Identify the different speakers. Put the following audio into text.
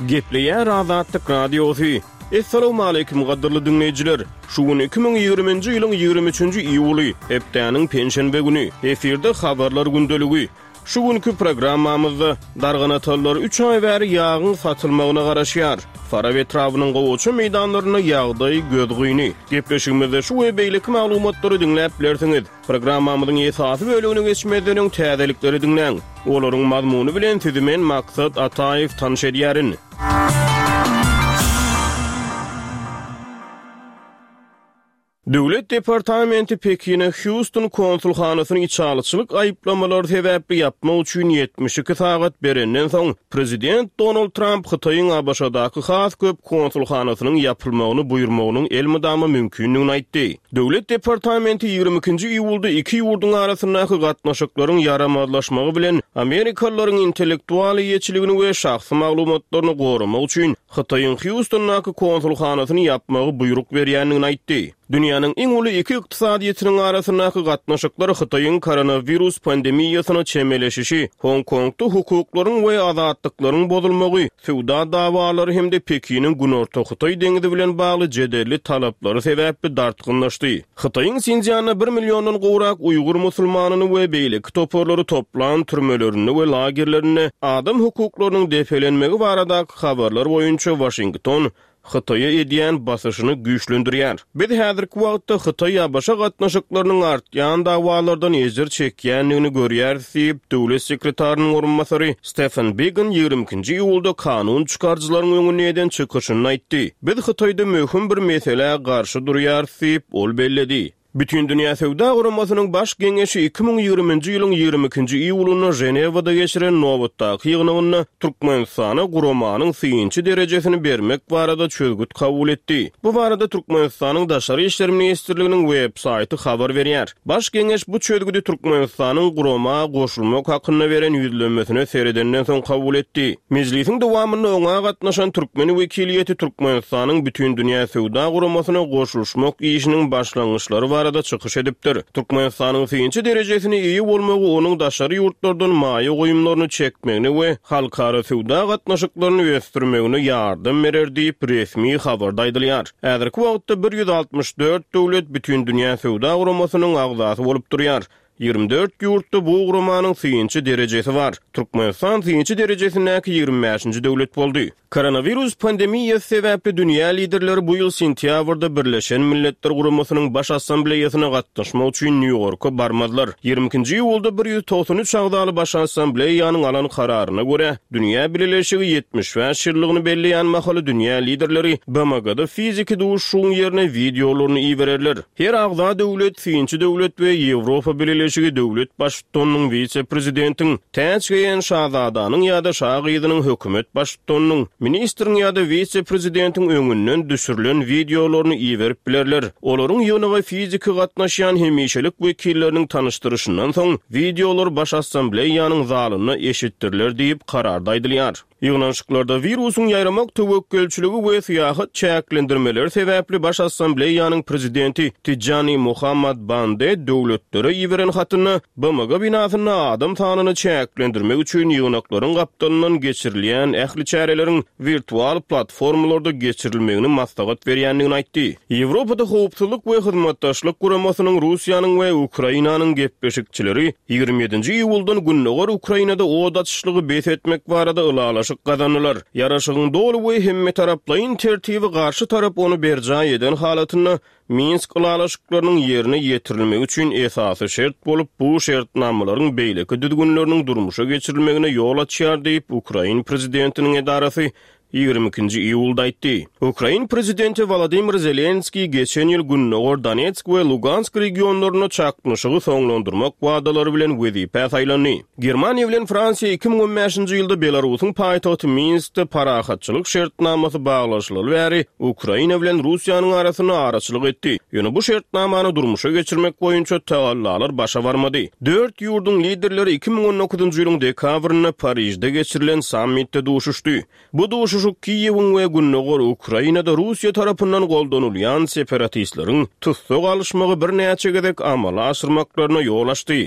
Speaker 1: Gepleýär Azatlyk Radiosu. Assalamu alaykum gaderly dinleýijiler. Şu gün 2020-nji ýylyň 23-nji iýuly, hepdeniň penşenbe güni. Eferde habarlar gündeligi. Şu günkü programmamyzda darganatallar 3 ay bäri ýağın satylmagyna garaşýar. Fara we trawynyň gowuçy meýdanlaryna ýagdaý gözgüýni. Gepleşigimizde şu we beýleki maglumatlary dinläp bilersiňiz. Programmamyzyň esasy bölügine geçmeden täzelikleri dinläň. Olaryň mazmuny bilen sizi men Maksat Ataýew tanış edýärin. Döwlet Departamenti Pekin'e Houston konsulhanasyny içalyçylyk aýyplamalary sebäpli yapmak üçin 72 sagat berenden soň Prezident Donald Trump Hytaýyň Abaşadaky has köp konsulhanasynyň ýapylmagyny buýurmagynyň elmydamy mümkinligini aýtdy. Döwlet Departamenti 22-nji iýulda iki ýurdun arasyndaky gatnaşyklaryň yaramazlaşmagy bilen Amerikalılaryň intellektual ýetçiligini we şahsy maglumatlaryny goramak üçin Hytaýyň Houstondaky konsulhanasyny ýapmagy buýruk berýändigini aýtdy. Dünýäniň iň uly iki ykdysadyýetiniň arasyndaky gatnaşyklary Hytaýyň koronavirus pandemiýasyna çemeleşişi, Hong Kongda hukuklaryň we azatlyklaryň bozulmagy, sowda dawalary hemde Pekiniň Günorta Hytaý deňizi bilen bagly jedelli talaplary sebäpli dartgynlaşdy. Hytaýyň Sinjiana 1 millionddan gowrak Uýgur musulmanyny we beýleki toporlary toplan türmelerini we lagerlerini adam hukuklarynyň depelenmegi baradaky habarlar boýunça Washington Hytaýa edýän basyşyny güýçlendirýär. Biz häzirki wagtda Hytaýa başa gatnaşyklarynyň artýan dawalardan ejer çekýänligini görýär diýip döwlet sekretarynyň orunmasary Stephen Biegun 22-nji iýulda kanun çykarjylaryň öňüne eden çykyşyny aýtdy. Biz Hytaýda möhüm bir mesele garşy durýar diýip ol belledi. Bütün Dünya Sowda Guramasynyň baş geňeşi 2020-nji ýylyň 22-nji iýulyna Jenewada geçiren nowatdaky ýygnagyny Türkmenistana guramanyň 3-nji derejesini bermek barada çözgüt kabul etdi. Bu barada Türkmenistanyň Daşary işler ministrliginiň web-saýty habar berýär. Baş geňeş bu çözgüdi Türkmenistanyň gurama goşulmak hakyna beren ýüzlenmesine seredenden soň kabul etdi. Meclisiň dowamyny oňa gatnaşan türkmeni wekiliýeti Türkmenistanyň bütün Dünya Sowda Guramasyna goşulmak işiniň başlangyçlary barada çykyş edipdir. Türkmenistanyň 3-nji derejesini iýi bolmagy onuň daşary ýurtlardan maýa goýumlaryny çekmegini we halkara sowda gatnaşyklaryny ösdürmegine ýardam berer diýip resmi habarda aýdylýar. Häzirki wagtda 164 döwlet bütün Dünya Sowda Guramasynyň agzasy bolup durýar. 24 ýurtda bu guramanyň 3-nji derejesi var. Türkmenistan 3-nji derejesindäki 25-nji döwlet boldy. Koronavirus pandemiýasy sebäpli dünýä liderleri bu ýyl sentýabrda Birleşen Milletler Guramasynyň baş assambleýasyna gatnaşmak üçin New Yorka barmadylar. 22-nji iýulda 193 agdaly baş assambleýanyň alan kararyna görä dünýä birleşigi 75 ýyllygyny belleýän mahaly dünýä liderleri BMG'da fiziki duşuň ýerine videolaryny iýererler. Her agda döwlet, 3-nji döwlet we Ýewropa birleşigi döwlet başlygynyň vice-prezidentiň, täçgeýen şahzadanyň ýa-da şahydynyň hökümet başlygynyň ministriň ýa-da vice-prezidentiň öňünden düşürilen videolaryny iýerip bilerler. Olaryň ýönewe fiziki gatnaşýan hemişelik wekilleriniň tanışdyryşyndan soň videolar baş assambleýanyň zalyna eşitdirler diýip kararda aýdylýar. Ýygnaşyklarda virusyň ýayramak töwekkülçiligi we syýasat çäklendirmeleri sebäpli baş assambleýanyň prezidenti Tijani Muhammad Bande döwletlere ýiberen hatyny BMG binasyna adam sanyny çäklendirmek üçin ýygnaklaryň gapdalyndan geçirilýän ähli çäreleriň virtual platformalarda geçirilmegini maslahat berýändigini aýtdy. Ýewropada howpsuzlyk we hyzmatdaşlyk guramasynyň Russiýanyň we Ukrainanyň gepleşikçileri 27-nji iýuldan günneger Ukrainada od atışlygy bes etmek barada ılalaşyk gazanylar. Yaraşygyň dolu we hemme taraplaryň tertibi garşy tarap onu berjä eden halatyny Minsk ılalaşyklarynyň ýerine ýetirilmegi üçin esasy şert bolup bu şertnamalaryň beýleki düzgünleriniň durmuşa geçirilmegine ýol açýar diýip Ukraina prezidentiniň edarasy 22-nji iýulda aýtdy. Ukraina prezidenti Volodymyr Zelenski geçen ýyl günneger Donetsk we Lugansk regionlaryna çaknyşygy soňlandyrmak wadalary bilen wezipe saýlandy. Germaniýa bilen Fransiýa 2015-nji ýylda Belarusyň paýtagty Minskde parahatçylyk şertnamasy baglaşylaly bäri Ukraina bilen Russiýanyň arasyna araçylyk etdi. Ýöne bu şertnamany durmuşa geçirmek boýunça tagallalar başa barmady. 4 ýurdun liderleri 2019-njy ýylyň dekabryna Parijde geçirilen sammitde duşuşdy. Bu duşuş Kiýewiň we günneger Ukrainada Russiýa tarapyndan goldanylýan separatistlaryň tutsak alışmagy bir näçe gezek amala aşyrmaklaryna ýol açdy.